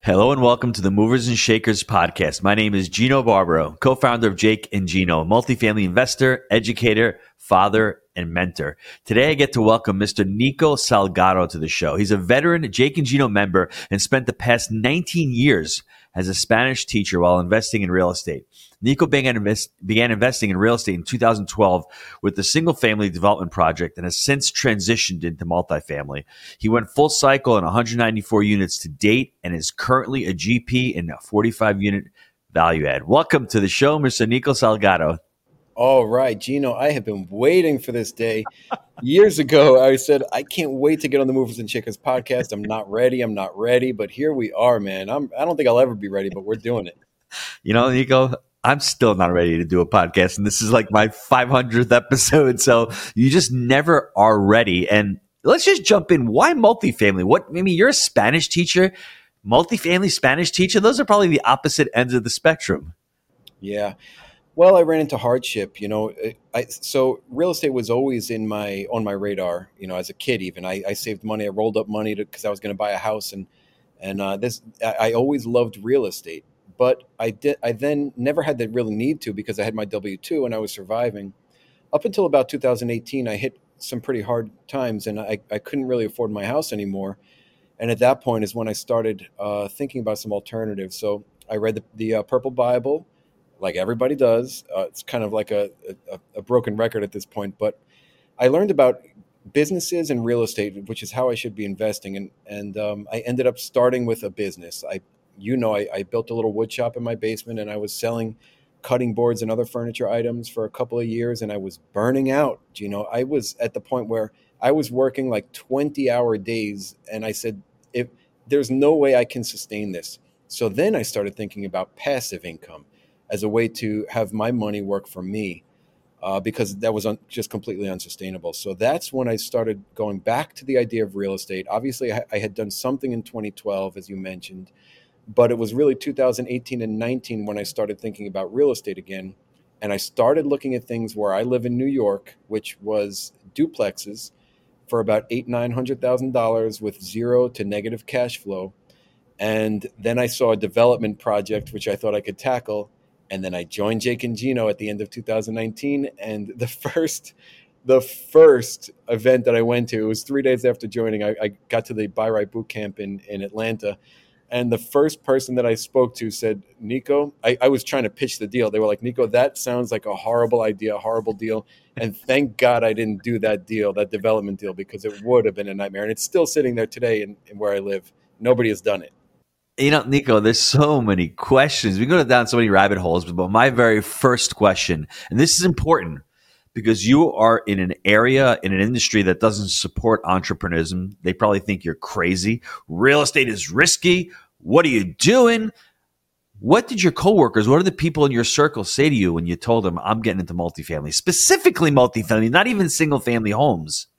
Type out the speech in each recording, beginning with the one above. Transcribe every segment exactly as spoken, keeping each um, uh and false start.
Hello and welcome to the Movers and Shakers podcast. My name is Gino Barbaro, co-founder of Jake and Gino, a multifamily investor, educator, father, and mentor. Today I get to welcome Mister Nico Salgado to the show. He's a veteran Jake and Gino member and spent the past nineteen years as a Spanish teacher while investing in real estate. Nico began, invest, began investing in real estate in two thousand twelve with the single-family development project and has since transitioned into multifamily. He went full cycle in one hundred ninety-four units to date and is currently a G P in a forty-five unit value add. Welcome to the show, Mister Nico Salgado. All right, Gino, I have been waiting for this day. Years ago, I said, I can't wait to get on the Movers and Shakers podcast. I'm not ready. I'm not ready. But here we are, man. I'm, I don't think I'll ever be ready, but we're doing it. You know, Nico, I'm still not ready to do a podcast. And this is like my five hundredth episode. So you just never are ready. And let's just jump in. Why multifamily? What, I mean, you're a Spanish teacher, multifamily Spanish teacher. Those are probably the opposite ends of the spectrum. Yeah. Well, I ran into hardship, you know, I, so real estate was always in my, on my radar, you know, as a kid, even I, I saved money. I rolled up money to, cause I was going to buy a house and, and, uh, this, I, I always loved real estate, but I did, I then never had the really need to because I had my W two and I was surviving up until about two thousand eighteen. I hit some pretty hard times and I, I couldn't really afford my house anymore. And at that point is when I started, uh, thinking about some alternatives. So I read the, the uh, Purple Bible, like everybody does. Uh, it's kind of like a, a, a broken record at this point, but I learned about businesses and real estate, which is how I should be investing. And, and um, I ended up starting with a business. I, you know, I, I built a little wood shop in my basement and I was selling cutting boards and other furniture items for a couple of years. And I was burning out. You know, I was at the point where I was working like twenty hour days. And I said, if there's no way I can sustain this. So then I started thinking about passive income as a way to have my money work for me, uh, because that was un- just completely unsustainable. So that's when I started going back to the idea of real estate. Obviously, I, I had done something in twenty twelve, as you mentioned, but it was really two thousand eighteen and nineteen when I started thinking about real estate again. And I started looking at things where I live in New York, which was duplexes for about eight, nine hundred thousand dollars with zero to negative cash flow. And then I saw a development project which I thought I could tackle. And then I joined Jake and Gino at the end of two thousand nineteen. And the first, the first event that I went to, it was three days after joining, I, I got to the Buy Right Boot Camp in, in Atlanta. And the first person that I spoke to said, Nico, I, I was trying to pitch the deal. They were like, Nico, that sounds like a horrible idea, a horrible deal. And thank God I didn't do that deal, that development deal, because it would have been a nightmare. And it's still sitting there today in, in where I live. Nobody has done it. You know, Nico, there's so many questions. We go down so many rabbit holes, but my very first question, and this is important because you are in an area, in an industry that doesn't support entrepreneurism. They probably think you're crazy. Real estate is risky. What are you doing? What did your coworkers, what did the people in your circle say to you when you told them, I'm getting into multifamily, specifically multifamily, not even single family homes?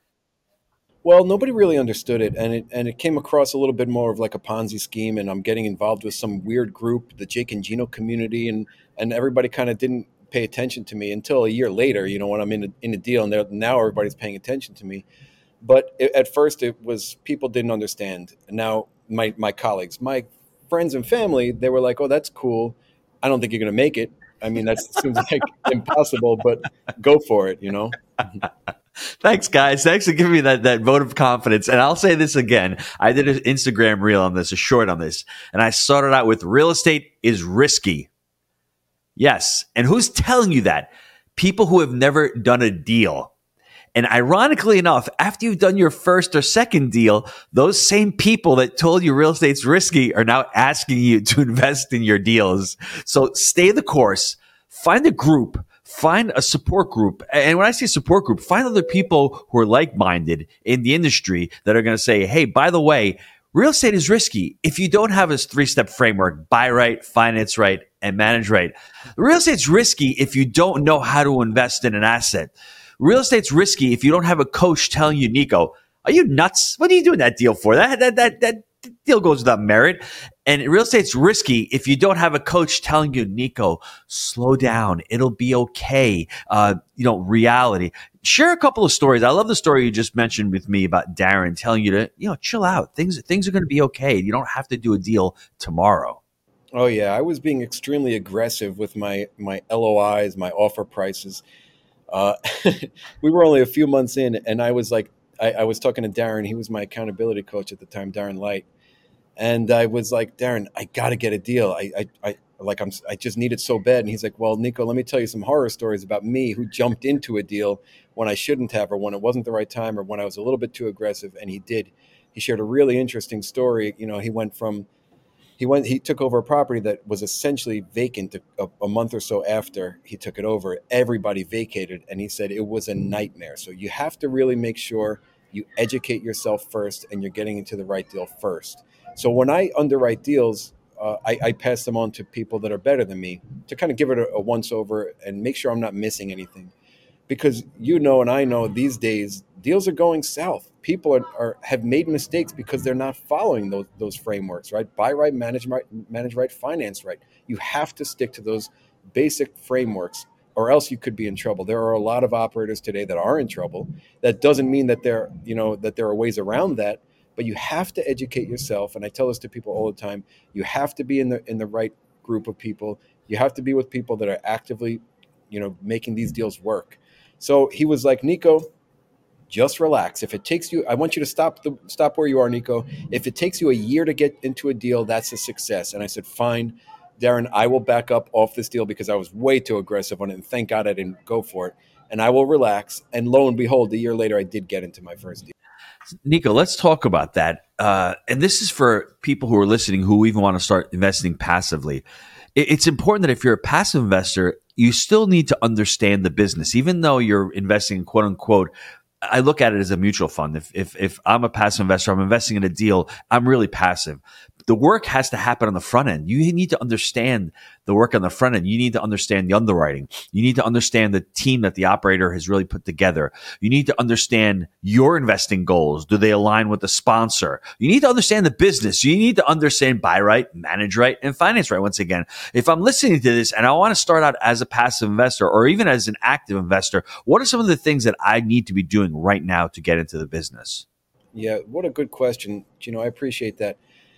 Well, nobody really understood it, and it and it came across a little bit more of like a Ponzi scheme, and I'm getting involved with some weird group, the Jake and Gino community, and and everybody kind of didn't pay attention to me until a year later, you know, when I'm in a, in a deal, and now everybody's paying attention to me. But it, at first, it was people didn't understand. Now, my my colleagues, my friends and family, they were like, oh, that's cool. I don't think you're going to make it. I mean, that seems like impossible, but go for it, you know? Thanks, guys. Thanks for giving me that, that vote of confidence. And I'll say this again. I did an Instagram reel on this, a short on this, and I started out with real estate is risky. Yes. And who's telling you that? People who have never done a deal. And ironically enough, after you've done your first or second deal, those same people that told you real estate's risky are now asking you to invest in your deals. So stay the course, find a group, find a support group. And when I say support group, find other people who are like-minded in the industry that are going to say, hey, by the way, real estate is risky. If you don't have a three-step framework, buy right, finance right, and manage right. Real estate's risky if you don't know how to invest in an asset. Real estate's risky if you don't have a coach telling you, Nico, are you nuts? What are you doing that deal for? That that that, that deal goes without merit. And real estate's risky if you don't have a coach telling you, Nico, slow down. It'll be okay. Uh, you know, reality. Share a couple of stories. I love the story you just mentioned with me about Darren telling you to, you know, chill out. Things things are going to be okay. You don't have to do a deal tomorrow. Oh yeah, I was being extremely aggressive with my my L O Is, my offer prices. Uh, we were only a few months in, and I was like, I, I was talking to Darren. He was my accountability coach at the time, Darren Light. And I was like, Darren, I got to get a deal. I, I, I like, I'm, I just need it so bad. And he's like, well, Nico, let me tell you some horror stories about me who jumped into a deal when I shouldn't have, or when it wasn't the right time, or when I was a little bit too aggressive. And he did. He shared a really interesting story. You know, he went from, he went, he took over a property that was essentially vacant a, a month or so after he took it over. Everybody vacated. And he said it was a nightmare. So you have to really make sure you educate yourself first and you're getting into the right deal first. So when I underwrite deals, uh, I, I pass them on to people that are better than me to kind of give it a, a once over and make sure I'm not missing anything. Because you know, and I know these days, deals are going south. People are, are have made mistakes because they're not following those those frameworks, right? Buy right, manage right, manage right, finance right. You have to stick to those basic frameworks, or else you could be in trouble. There are a lot of operators today that are in trouble. That doesn't mean that there, you know, that there are ways around that. But you have to educate yourself, and I tell this to people all the time. You have to be in the in the right group of people. You have to be with people that are actively, you know, making these deals work. So he was like, Nico, just relax. If it takes you, I want you to stop the stop where you are, Nico. If it takes you a year to get into a deal, that's a success. And I said, fine, Darren, I will back up off this deal because I was way too aggressive on it, and thank God I didn't go for it. And I will relax. And lo and behold, a year later, I did get into my first deal. Nico, let's talk about that. Uh, and this is for people who are listening who even want to start investing passively. It, it's important that if you're a passive investor, you still need to understand the business, even though you're investing, quote unquote. I look at it as a mutual fund. If if if I'm a passive investor, I'm investing in a deal, I'm really passive. The work has to happen on the front end. You need to understand the work on the front end. You need to understand the underwriting. You need to understand the team that the operator has really put together. You need to understand your investing goals. Do they align with the sponsor? You need to understand the business. You need to understand buy right, manage right, and finance right. Once again, if I'm listening to this and I want to start out as a passive investor or even as an active investor, what are some of the things that I need to be doing right now to get into the business? Yeah, what a good question. You know, I appreciate that.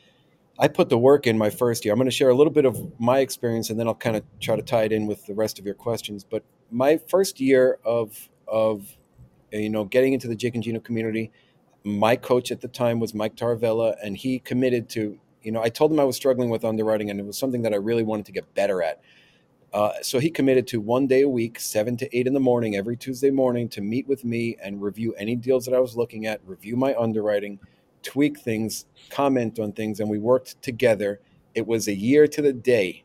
I put the work in my first year. I'm going to share a little bit of my experience, and then I'll kind of try to tie it in with the rest of your questions. But my first year of of you know getting into the Jake and Gino community, my coach at the time was Mike Tarvella, and he committed to, you know, I told him I was struggling with underwriting, and it was something that I really wanted to get better at. Uh, so he committed to one day a week, seven to eight in the morning, every Tuesday morning, to meet with me and review any deals that I was looking at, review my underwriting, tweak things, comment on things, and we worked together. It was a year to the day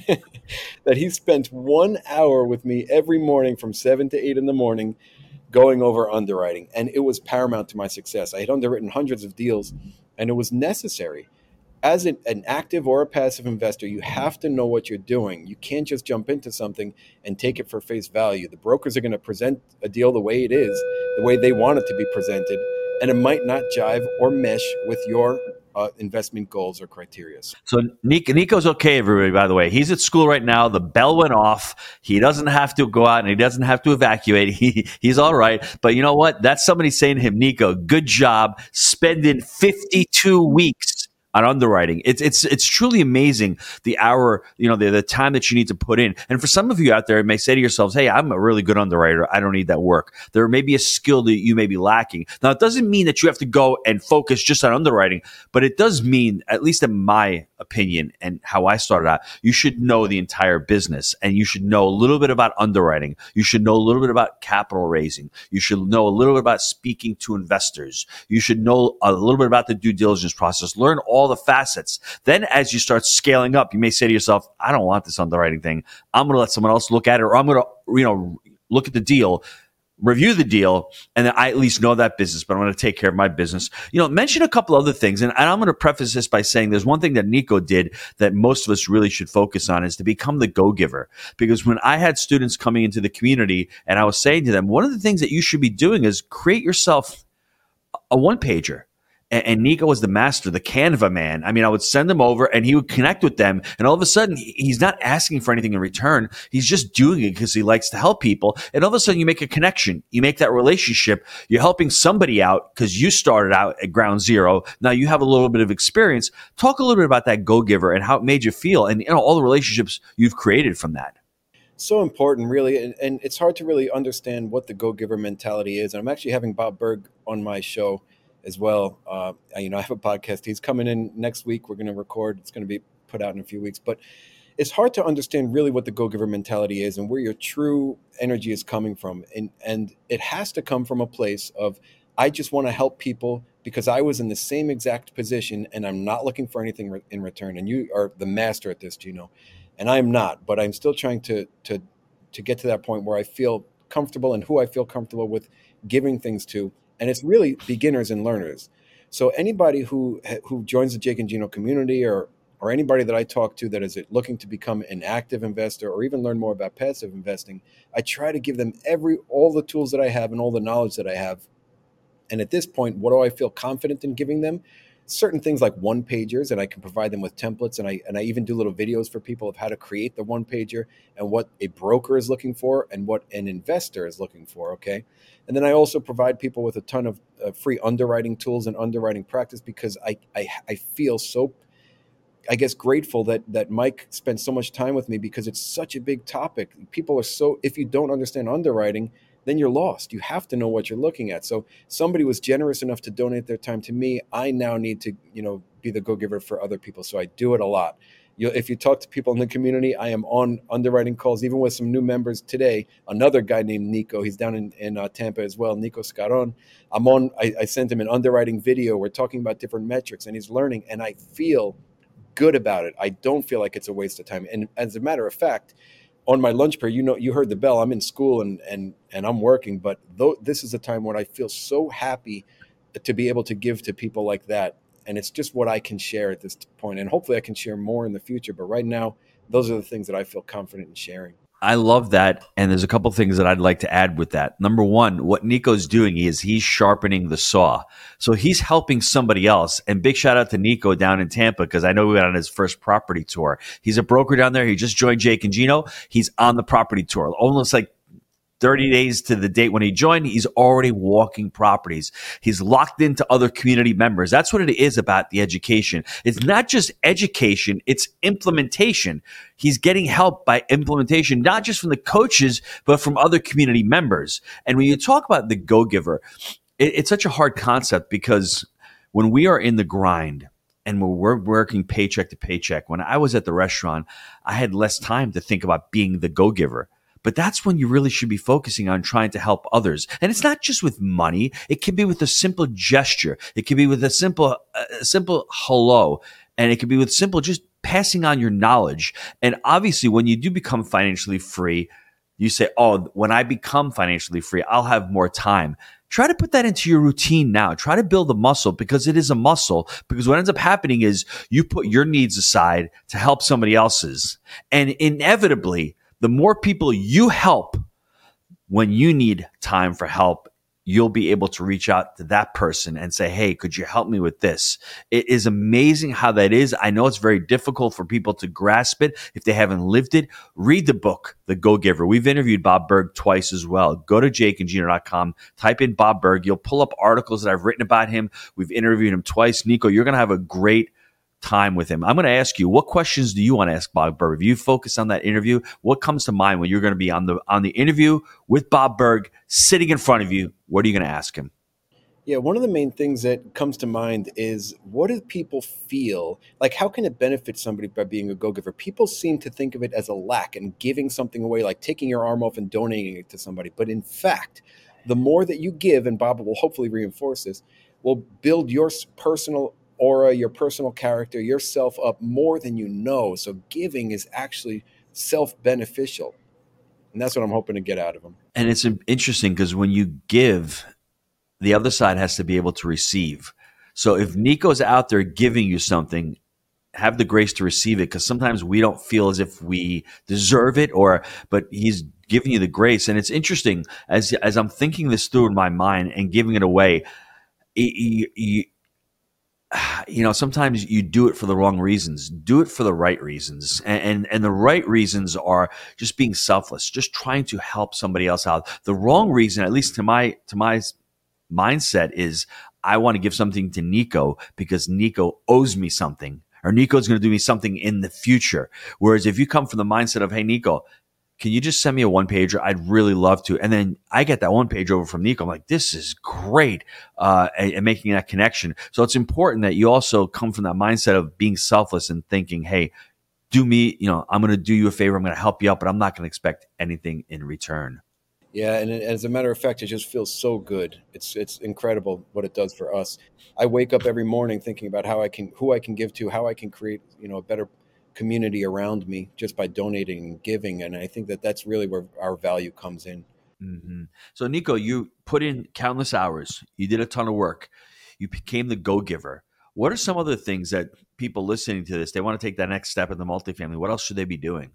that he spent one hour with me every morning from seven to eight in the morning going over underwriting. And it was paramount to my success. I had underwritten hundreds of deals, and it was necessary. As an, an active or a passive investor, you have to know what you're doing. You can't just jump into something and take it for face value. The brokers are going to present a deal the way it is, the way they want it to be presented, and it might not jive or mesh with your uh, investment goals or criteria. So Nico, Nico's okay, everybody, by the way. He's at school right now. The bell went off. He doesn't have to go out and he doesn't have to evacuate. He, he's all right. But you know what? That's somebody saying to him, Nico, good job spending fifty-two weeks on underwriting. It's it's it's truly amazing the hour, you know, the, the time that you need to put in. And for some of you out there, you may say to yourselves, hey, I'm a really good underwriter. I don't need that work. There may be a skill that you may be lacking. Now, it doesn't mean that you have to go and focus just on underwriting, but it does mean, at least in my opinion and how I started out, you should know the entire business and you should know a little bit about underwriting. You should know a little bit about capital raising. You should know a little bit about speaking to investors. You should know a little bit about the due diligence process. Learn all the facets. Then as you start scaling up, you may say to yourself, I don't want this underwriting thing. I'm going to let someone else look at it, or I'm going to, you know, look at the deal, review the deal, and then I at least know that business, but I'm going to take care of my business. You know, mention a couple other things. And, and I'm going to preface this by saying there's one thing that Nico did that most of us really should focus on is to become the go-giver. Because when I had students coming into the community and I was saying to them, one of the things that you should be doing is create yourself a one-pager. and, and Nico was the master, the Canva man. I mean, I would send them over and he would connect with them. And all of a sudden, he's not asking for anything in return. He's just doing it because he likes to help people. And all of a sudden, you make a connection. You make that relationship. You're helping somebody out because you started out at ground zero. Now you have a little bit of experience. Talk a little bit about that go-giver and how it made you feel and, you know, all the relationships you've created from that. So important, really. And, and it's hard to really understand what the go-giver mentality is. And I'm actually having Bob Burg on my show as well. Uh, you know, I have a podcast. He's coming in next week. We're going to record. It's going to be put out in a few weeks. But it's hard to understand really what the go-giver mentality is and where your true energy is coming from. And, and it has to come from a place of, I just want to help people because I was in the same exact position and I'm not looking for anything re- in return. And you are the master at this, Gino. And I'm not, but I'm still trying to to to get to that point where I feel comfortable and who I feel comfortable with giving things to. And it's really beginners and learners. So anybody who who joins the Jake and Gino community or or anybody that I talk to that is looking to become an active investor or even learn more about passive investing, I try to give them every all the tools that I have and all the knowledge that I have. And at this point, what do I feel confident in giving them? Certain things like one pagers, and I can provide them with templates. And I and I even do little videos for people of how to create the one pager and what a broker is looking for and what an investor is looking for. Okay. And then I also provide people with a ton of uh, free underwriting tools and underwriting practice because I, I, I feel so, I guess, grateful that, that Mike spent so much time with me because it's such a big topic. People are so, if you don't understand underwriting, then you're lost. You have to know what you're looking at. So somebody was generous enough to donate their time to me. I now need to, you know, be the go-giver for other people. So I do it a lot. You if you talk to people in the community, I am on underwriting calls, even with some new members today. Another guy named Nico, he's down in, in uh, Tampa as well, Nico Scaron. I'm on, I, I sent him an underwriting video. We're talking about different metrics and he's learning and I feel good about it. I don't feel like it's a waste of time. And as a matter of fact, on my lunch period, you know, you heard the bell. I'm in school and and and I'm working, but though this is a time when I feel so happy to be able to give to people like that, and it's just what I can share at this point, and hopefully I can share more in the future. But right now, those are the things that I feel confident in sharing. I love that. And there's a couple of things that I'd like to add with that. Number one, what Nico's doing is he's sharpening the saw. So he's helping somebody else. And big shout out to Nico down in Tampa because I know we went on his first property tour. He's a broker down there. He just joined Jake and Gino. He's on the property tour. Almost like thirty days to the date when he joined, he's already walking properties. He's locked into other community members. That's what it is about the education. It's not just education, it's implementation. He's getting help by implementation, not just from the coaches, but from other community members. And when you talk about the go-giver, it, it's such a hard concept because when we are in the grind, and we're working paycheck to paycheck, when I was at the restaurant, I had less time to think about being the go-giver. But that's when you really should be focusing on trying to help others. And it's not just with money. It can be with a simple gesture. It can be with a simple, a simple hello. And it can be with simple just passing on your knowledge. And obviously, when you do become financially free, you say, oh, when I become financially free, I'll have more time. Try to put that into your routine now. Try to build a muscle because it is a muscle. Because what ends up happening is you put your needs aside to help somebody else's. And inevitably, the more people you help when you need time for help, you'll be able to reach out to that person and say, hey, could you help me with this? It is amazing how that is. I know it's very difficult for people to grasp it if they haven't lived it. Read the book, The Go-Giver. We've interviewed Bob Burg twice as well. Go to jake and gino dot com, type in Bob Burg. You'll pull up articles that I've written about him. We've interviewed him twice. Nico, you're going to have a great time with him. I'm going to ask you, what questions do you want to ask Bob Burg? If you focus on that interview, what comes to mind when you're going to be on the on the interview with Bob Burg sitting in front of you? What are you going to ask him? Yeah, one of the main things that comes to mind is what do people feel? Like, how can it benefit somebody by being a go-giver? People seem to think of it as a lack and giving something away, like taking your arm off and donating it to somebody. But in fact, the more that you give, and Bob will hopefully reinforce this, will build your personal aura, your personal character, yourself up more than you know. So giving is actually self-beneficial. And that's what I'm hoping to get out of them. And it's interesting because when you give, the other side has to be able to receive. So if Nico's out there giving you something, have the grace to receive it, because sometimes we don't feel as if we deserve it, or but he's giving you the grace. And it's interesting as as I'm thinking this through in my mind and giving it away. It, it, you know, sometimes you do it for the wrong reasons. Do it for the right reasons. And, and and the right reasons are just being selfless, just trying to help somebody else out. The wrong reason, at least to my to my mindset, is I want to give something to Nico because Nico owes me something, or Nico's going to do me something in the future. Whereas if you come from the mindset of, hey, Nico, can you just send me a one pager? I'd really love to. And then I get that one page over from Nico. I'm like, this is great. Uh, and, and making that connection. So it's important that you also come from that mindset of being selfless and thinking, hey, do me, you know, I'm going to do you a favor. I'm going to help you out, but I'm not going to expect anything in return. Yeah, and as a matter of fact, it just feels so good. It's it's incredible what it does for us. I wake up every morning thinking about how I can, who I can give to, how I can create, you know, a better community around me just by donating and giving. And I think that that's really where our value comes in. Mm-hmm. So, Nico, you put in countless hours. You did a ton of work. You became the go-giver. What are some other things that people listening to this, they want to take that next step in the multifamily? What else should they be doing?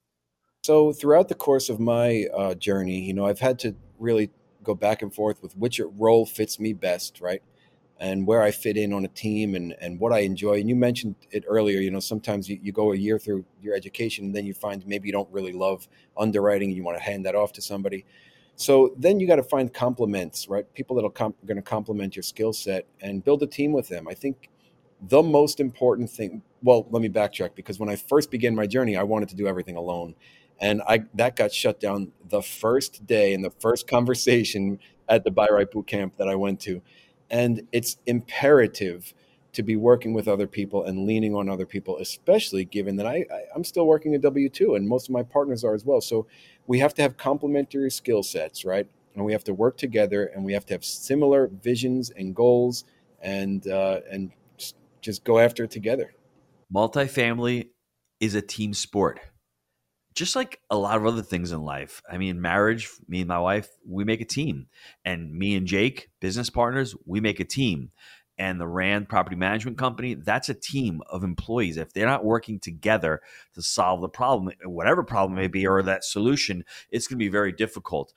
So throughout the course of my uh, journey, you know, I've had to really go back and forth with which role fits me best, right? And where I fit in on a team and, and what I enjoy. And you mentioned it earlier, you know, sometimes you, you go a year through your education and then you find maybe you don't really love underwriting and you want to hand that off to somebody. So then you got to find complements, right? People that are comp- going to complement your skill set and build a team with them. I think the most important thing, well, let me backtrack, because when I first began my journey, I wanted to do everything alone. And I that got shut down the first day in the first conversation at the Buy Right boot camp that I went to. And it's imperative to be working with other people and leaning on other people, especially given that I, I I'm still working a W two and most of my partners are as well. So we have to have complementary skill sets, right? And we have to work together and we have to have similar visions and goals and uh, and just just go after it together. Multifamily is a team sport, just like a lot of other things in life. I mean, marriage, me and my wife, we make a team. And me and Jake, business partners, we make a team. And the Rand Property Management Company, that's a team of employees. If they're not working together to solve the problem, whatever problem it may be, or that solution, it's going to be very difficult.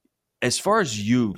As far as you,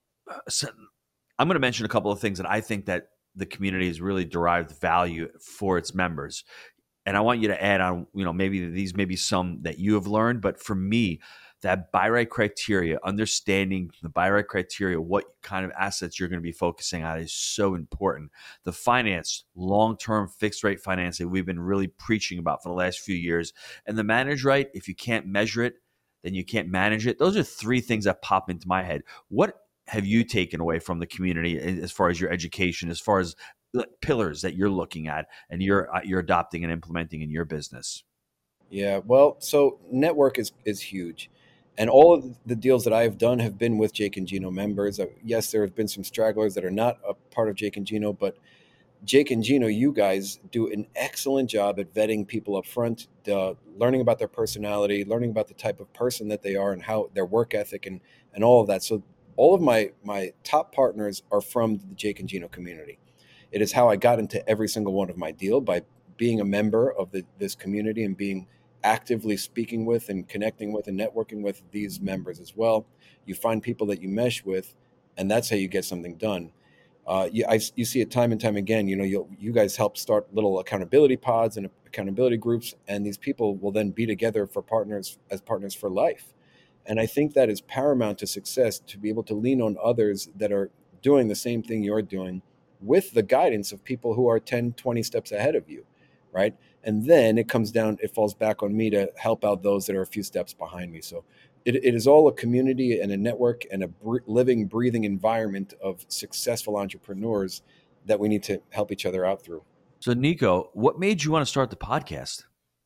so I'm going to mention a couple of things that I think that the community has really derived value for its members. And I want you to add on, you know, maybe these may be some that you have learned, but for me, that buy right criteria, understanding the buy right criteria, what kind of assets you're going to be focusing on is so important. The finance, long-term fixed rate financing, we've been really preaching about for the last few years. And the manage right, if you can't measure it, then you can't manage it. Those are three things that pop into my head. What have you taken away from the community as far as your education, as far as pillars that you're looking at and you're uh, you're adopting and implementing in your business? Yeah, well, so network is is huge, and all of the deals that I've done have been with Jake and Gino members. Uh, yes, there have been some stragglers that are not a part of Jake and Gino, but Jake and Gino, you guys do an excellent job at vetting people up front, uh, learning about their personality, learning about the type of person that they are, and how their work ethic and and all of that. So all of my my top partners are from the Jake and Gino community. It is how I got into every single one of my deal, by being a member of the, this community and being actively speaking with and connecting with and networking with these members as well. You find people that you mesh with, and that's how you get something done. Uh, you, I, you see it time and time again. You know, you you guys help start little accountability pods and accountability groups, and these people will then be together for partners as partners for life. And I think that is paramount to success, to be able to lean on others that are doing the same thing you're doing with the guidance of people who are ten, twenty steps ahead of you, right? And then it comes down, it falls back on me to help out those that are a few steps behind me. So it, it is all a community and a network and a br- living, breathing environment of successful entrepreneurs that we need to help each other out through. So, Nico, what made you want to start the podcast?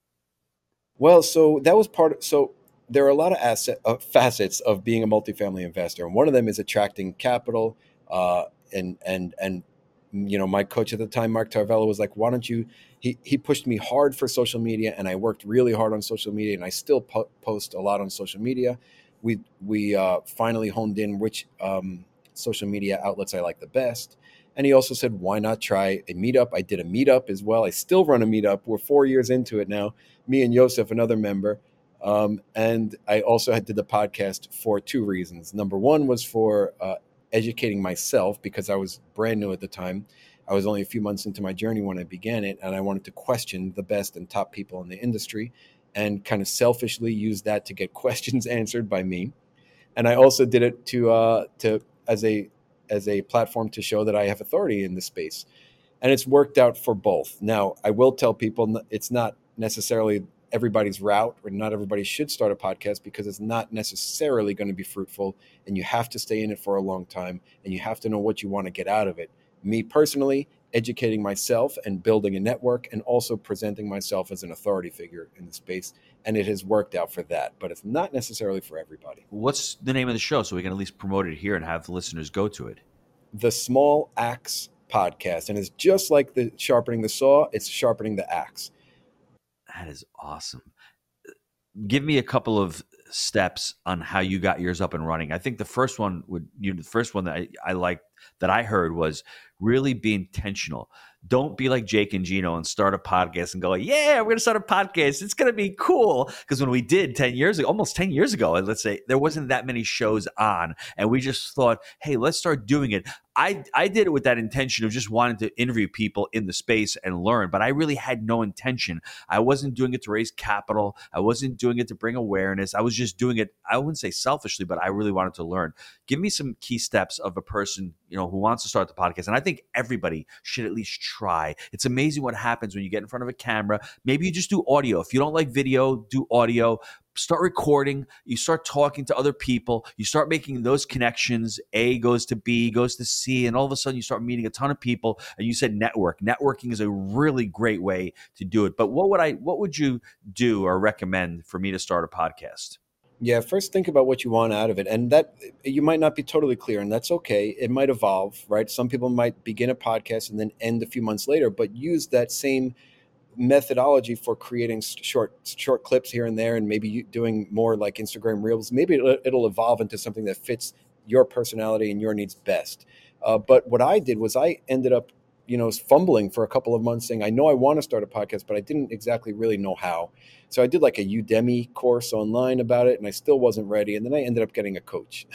Well, so that was part of, so there are a lot of asset uh, facets of being a multifamily investor, and one of them is attracting capital. Uh, and and and you know, my coach at the time, Mark Tarvella, was like, "Why don't you?" He he pushed me hard for social media, and I worked really hard on social media, and I still po- post a lot on social media. We we uh, finally honed in which um, social media outlets I like the best. And he also said, "Why not try a meetup?" I did a meetup as well. I still run a meetup. We're four years into it now, me and Joseph, another member. Um, and I also had did the podcast for two reasons. Number one was for uh, educating myself, because I was brand new at the time. I was only a few months into my journey when I began it, and I wanted to question the best and top people in the industry and kind of selfishly use that to get questions answered by me. And I also did it to uh, to as a as a platform to show that I have authority in the space, and it's worked out for both. Now, I will tell people it's not necessarily everybody's route, or not everybody should start a podcast, because it's not necessarily going to be fruitful, and you have to stay in it for a long time, and you have to know what you want to get out of it. Me personally, educating myself and building a network, and also presenting myself as an authority figure in the space. And it has worked out for that, but it's not necessarily for everybody. What's the name of the show so we can at least promote it here and have the listeners go to it? The Small Axe Podcast. And it's just like the sharpening the saw, it's sharpening the axe. That is awesome. Give me a couple of steps on how you got yours up and running. I think the first one would you know, the first one that I, I liked that I heard was really be intentional. Don't be like Jake and Gino and start a podcast and go, yeah, we're going to start a podcast. It's going to be cool. Because when we did ten years ago, almost ten years ago, let's say, there wasn't that many shows on. And we just thought, hey, let's start doing it. I, I did it with that intention of just wanting to interview people in the space and learn, but I really had no intention. I wasn't doing it to raise capital. I wasn't doing it to bring awareness. I was just doing it, I wouldn't say selfishly, but I really wanted to learn. Give me some key steps of a person, you know, who wants to start the podcast. And I think everybody should at least try. It's amazing what happens when you get in front of a camera. Maybe you just do audio. If you don't like video, do audio. Start recording, you start talking to other people, you start making those connections. A goes to B, goes to C, and all of a sudden you start meeting a ton of people. And you said network. Networking is a really great way to do it. But what would I, what would you do or recommend for me to start a podcast? Yeah, first think about what you want out of it. And that you might not be totally clear, and that's okay. It might evolve, right? Some people might begin a podcast and then end a few months later, but use that same methodology for creating short short clips here and there, and maybe you doing more like Instagram Reels. Maybe it'll, it'll evolve into something that fits your personality and your needs best. Uh, but what I did was I ended up, you know, fumbling for a couple of months saying, I know I want to start a podcast, but I didn't exactly really know how. So I did like a Udemy course online about it, and I still wasn't ready. And then I ended up getting a coach.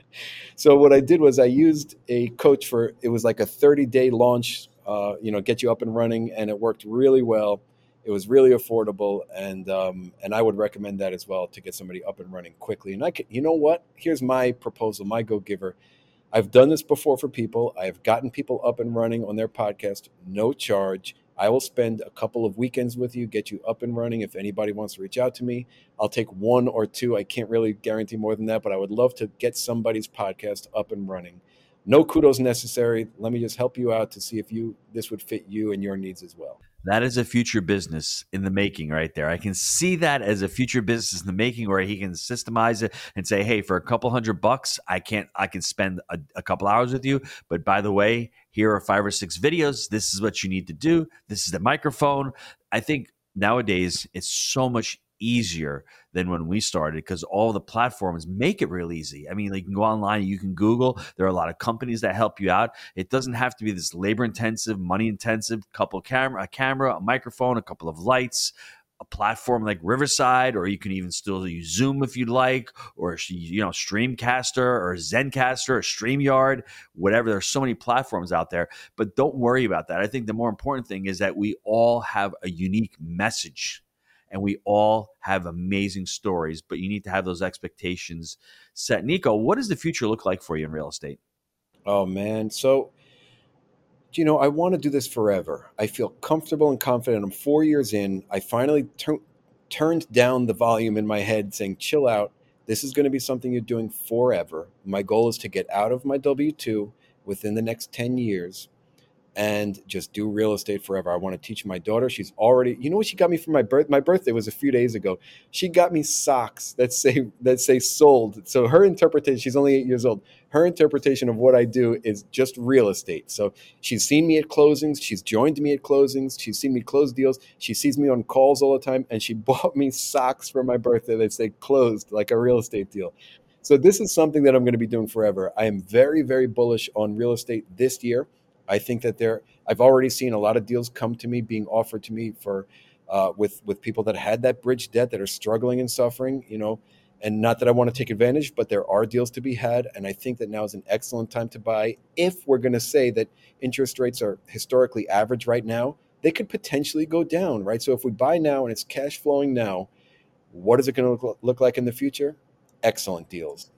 So what I did was I used a coach for, it was like a thirty day launch, uh, you know, get you up and running. And it worked really well. It was really affordable. And, um, and I would recommend that as well, to get somebody up and running quickly. And I could, you know what, here's my proposal, my go giver. I've done this before for people. I've gotten people up and running on their podcast, no charge. I will spend a couple of weekends with you, get you up and running. If anybody wants to reach out to me, I'll take one or two. I can't really guarantee more than that, but I would love to get somebody's podcast up and running. No kudos necessary. Let me just help you out to see if you this would fit you and your needs as well. That is a future business in the making right there. I can see that as a future business in the making, where he can systemize it and say, hey, for a couple hundred bucks, I can't, I can spend a, a couple hours with you. But by the way, here are five or six videos. This is what you need to do. This is the microphone. I think nowadays it's so much easier than when we started, because all the platforms make it real easy. I mean, like, you can go online, you can Google. There are a lot of companies that help you out. It doesn't have to be this labor intensive, money intensive, couple camera, a camera, a microphone, a couple of lights, a platform like Riverside, or you can even still use Zoom if you'd like, or, you know, Streamcaster or Zencaster or StreamYard, whatever. There's so many platforms out there, but don't worry about that. I think the more important thing is that we all have a unique message. And we all have amazing stories, but you need to have those expectations set. Nico, what does the future look like for you in real estate? Oh, man. So, you know, I want to do this forever. I feel comfortable and confident. I'm four years in. I finally tur- turned down the volume in my head saying, chill out. This is going to be something you're doing forever. My goal is to get out of my W two within the next ten years. And just do real estate forever. I want to teach my daughter. She's already, you know what she got me for my birth? My birthday was a few days ago. She got me socks that say that say sold. So her interpretation, she's only eight years old. Her interpretation of what I do is just real estate. So she's seen me at closings. She's joined me at closings. She's seen me close deals. She sees me on calls all the time. And she bought me socks for my birthday that say closed, like a real estate deal. So this is something that I'm going to be doing forever. I am very, very bullish on real estate this year. I think that there, I've already seen a lot of deals come to me, being offered to me for, uh, with with people that had that bridge debt, that are struggling and suffering. You know, And not that I want to take advantage, but there are deals to be had. And I think that now is an excellent time to buy. If we're going to say that interest rates are historically average right now, they could potentially go down, right? So if we buy now and it's cash flowing now, what is it going to look like in the future? Excellent deals.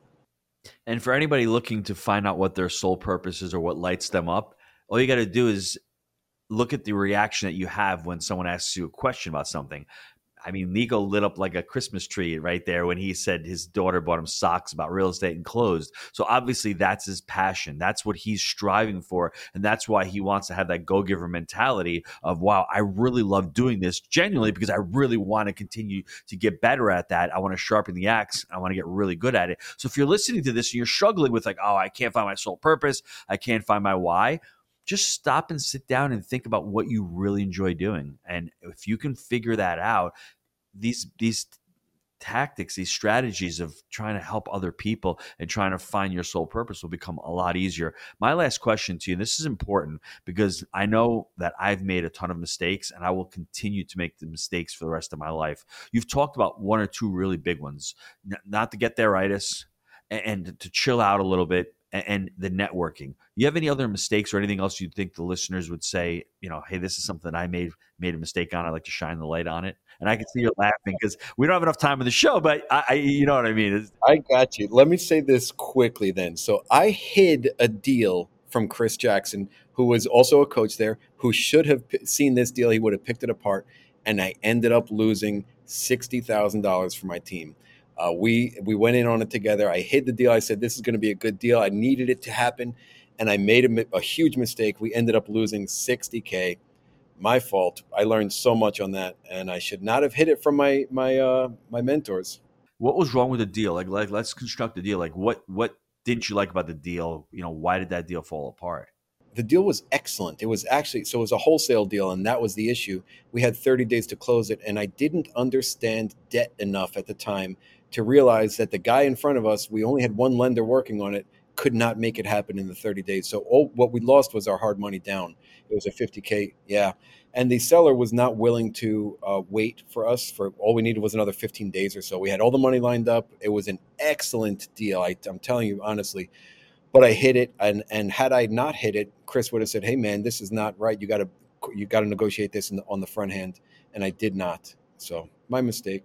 And for anybody looking to find out what their sole purpose is or what lights them up, all you got to do is look at the reaction that you have when someone asks you a question about something. I mean, Nico lit up like a Christmas tree right there when he said his daughter bought him socks about real estate and clothes. So obviously that's his passion. That's what he's striving for. And that's why he wants to have that go-giver mentality of, wow, I really love doing this genuinely because I really want to continue to get better at that. I want to sharpen the axe. I want to get really good at it. So if you're listening to this and you're struggling with like, oh, I can't find my sole purpose, I can't find my why, just stop and sit down and think about what you really enjoy doing. And if you can figure that out, these these tactics, these strategies of trying to help other people and trying to find your sole purpose will become a lot easier. My last question to you, and this is important because I know that I've made a ton of mistakes and I will continue to make the mistakes for the rest of my life. You've talked about one or two really big ones, not to get theiritis and to chill out a little bit, and the networking. You have any other mistakes or anything else you think the listeners would say, you know, hey, this is something I made made a mistake on. I'd like to shine the light on it. And I can see you laughing because we don't have enough time in the show, but I, I you know what I mean? It's- I got you. Let me say this quickly then. So I hid a deal from Chris Jackson, who was also a coach there, who should have p- seen this deal. He would have picked it apart. And I ended up losing sixty thousand dollars for my team. Uh, we we went in on it together. I hid the deal. I said, this is going to be a good deal. I needed it to happen. And I made a, a huge mistake. We ended up losing sixty K. My fault. I learned so much on that. And I should not have hid it from my my uh, my mentors. What was wrong with the deal? Like, like, let's construct the deal. Like, what what didn't you like about the deal? You know, why did that deal fall apart? The deal was excellent. It was actually, so it was a wholesale deal, and that was the issue. We had thirty days to close it, and I didn't understand debt enough at the time to realize that the guy in front of us, we only had one lender working on it, could not make it happen in the thirty days. So all, what we lost was our hard money down. It was a fifty K, yeah. And the seller was not willing to uh, wait for us. For all we needed was another fifteen days or so. We had all the money lined up. It was an excellent deal. I, I'm telling you honestly. But I hit it, and and had I not hit it, Chris would have said, "Hey man, this is not right. You got to you got to negotiate this in the, on the front hand," and I did not. So my mistake.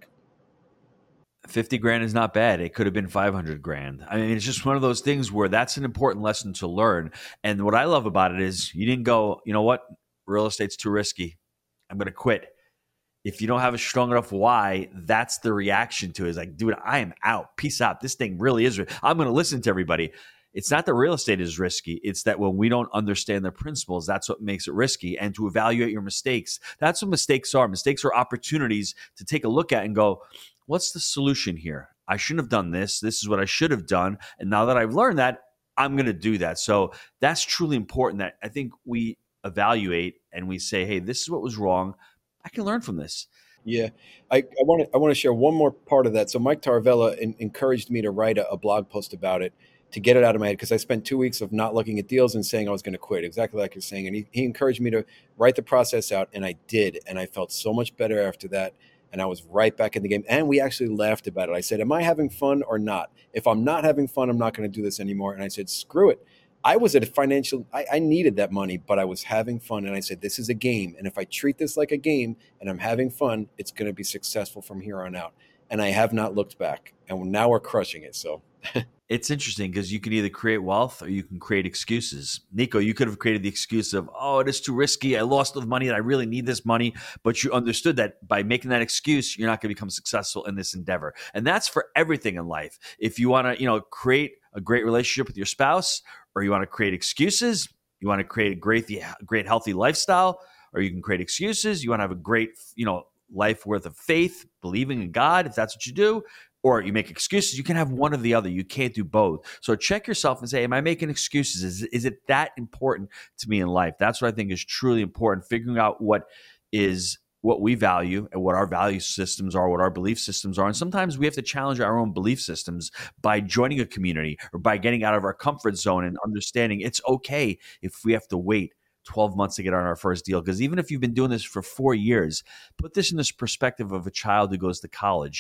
fifty grand is not bad. It could have been five hundred grand. I mean, it's just one of those things where that's an important lesson to learn. And what I love about it is you didn't go, you know what, real estate's too risky. I'm going to quit. If you don't have a strong enough why, that's the reaction to it. It's like, dude, I am out. Peace out. This thing really is. I'm going to listen to everybody. It's not that real estate is risky. It's that when we don't understand the principles, that's what makes it risky. And to evaluate your mistakes, that's what mistakes are. Mistakes are opportunities to take a look at and go, what's the solution here? I shouldn't have done this. This is what I should have done. And now that I've learned that, I'm going to do that. So that's truly important that I think we evaluate and we say, hey, this is what was wrong. I can learn from this. Yeah, I want to I want to share one more part of that. So Mike Taravella in, encouraged me to write a, a blog post about it to get it out of my head because I spent two weeks of not looking at deals and saying I was going to quit, exactly like you're saying. And he, he encouraged me to write the process out, and I did. And I felt so much better after that. And I was right back in the game. And we actually laughed about it. I said, am I having fun or not? If I'm not having fun, I'm not going to do this anymore. And I said, screw it. I was at a financial, I, I needed that money, but I was having fun. And I said, this is a game. And if I treat this like a game and I'm having fun, it's going to be successful from here on out. And I have not looked back. And now we're crushing it. So it's interesting because you can either create wealth or you can create excuses. Nico, you could have created the excuse of, oh, it is too risky. I lost the money and I really need this money. But you understood that by making that excuse, you're not going to become successful in this endeavor. And that's for everything in life. If you want to, you know, create a great relationship with your spouse, or you want to create excuses, you want to create a great, great healthy lifestyle, or you can create excuses. You want to have a great, you know, life worth of faith, believing in God, if that's what you do, or you make excuses. You can have one or the other. You can't do both. So check yourself and say, am I making excuses? Is, is it that important to me in life? That's what I think is truly important, figuring out what is what we value and what our value systems are, what our belief systems are. And sometimes we have to challenge our own belief systems by joining a community or by getting out of our comfort zone and understanding it's okay if we have to wait twelve months to get on our first deal. Because even if you've been doing this for four years, put this in this perspective of a child who goes to college.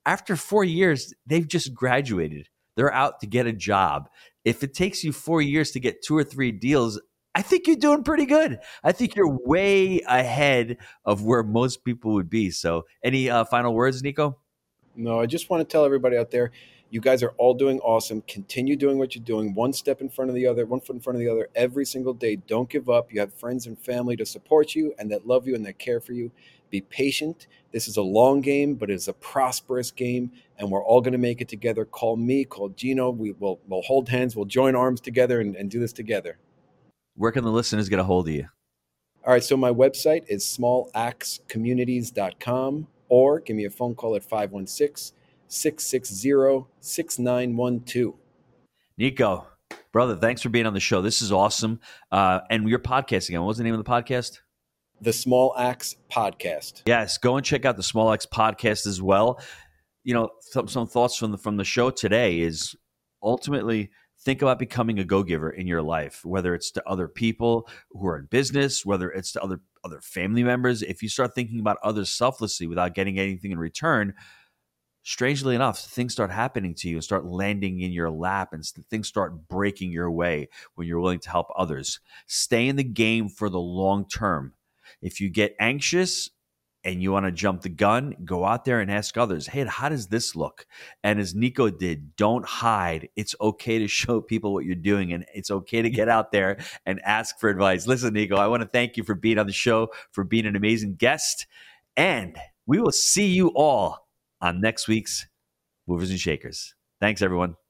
After four years, they've just graduated. They're out to get a job. If it takes you four years to get two or three deals, I think you're doing pretty good. I think you're way ahead of where most people would be. So, any uh, final words, Nico? No, I just want to tell everybody out there, you guys are all doing awesome. Continue doing what you're doing, one step in front of the other, one foot in front of the other every single day. Don't give up. You have friends and family to support you and that love you and that care for you. Be patient. This is a long game, but it's a prosperous game, and we're all going to make it together. Call me, call Gino. We will we'll hold hands. We'll join arms together and, and do this together. Where can the listeners get a hold of you? All right, so my website is small axe communities dot com, or give me a phone call at five one six, six six zero, six nine one two. Nico, brother, thanks for being on the show. This is awesome. Uh, and your podcast again, what was the name of the podcast? The Small Axe Podcast. Yes, go and check out the Small Axe Podcast as well. You know, some, some thoughts from the, from the show today is ultimately think about becoming a go-giver in your life, whether it's to other people who are in business, whether it's to other other family members. If you start thinking about others selflessly without getting anything in return, strangely enough, things start happening to you and start landing in your lap, and things start breaking your way when you're willing to help others. Stay in the game for the long term. If you get anxious and you want to jump the gun, go out there and ask others, hey, how does this look? And as Nico did, don't hide. It's okay to show people what you're doing, and it's okay to get out there and ask for advice. Listen, Nico, I want to thank you for being on the show, for being an amazing guest, and we will see you all on next week's Movers and Shakers. Thanks, everyone.